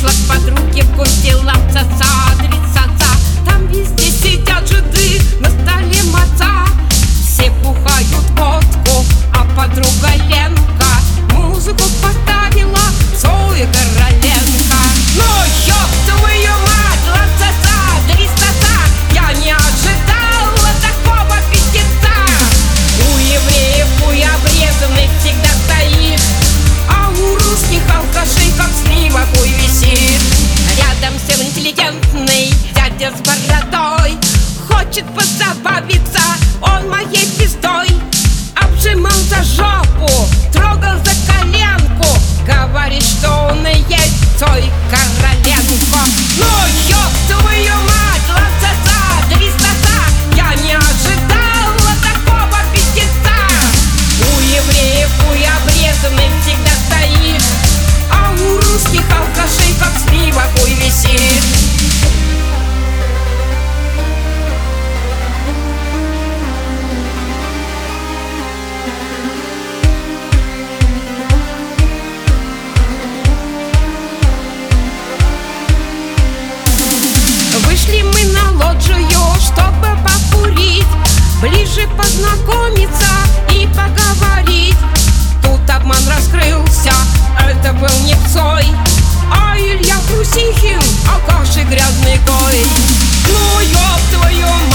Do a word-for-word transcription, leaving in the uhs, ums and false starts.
Вышла к подруге в гости лапцаться, адресаться. Там везде сидят жиды, на столе маца. Все бухают водку, а подруга Ленка музыку поставила Цоя Короленко. Ну ёб твою мать, лапцаться, адресаться. Я не ожидала такого аппетита. У евреев хуй обрезанный всегда стоит, а у русских алкашей как слива хуй висит. Рядом сел интеллигентный дядя с бородой, хочет позабавиться он моей пиздой. Обжимал за жопу, трогал за коленку, говорит, что он и есть Цой Короленко. Ну ёб твою мать, лапцата, дристата. Я не ожидала такого аппетита. У евреев хуй обрезанный всегда стоит, а у русских алкашей как слива хуй висит. Вышли мы на лоджию, чтобы покурить, ближе познакомиться и поговорить. Тут обман раскрылся, это был не Цой, а Илья Трусихин, алкаш и грязный гой. Ну ёб твою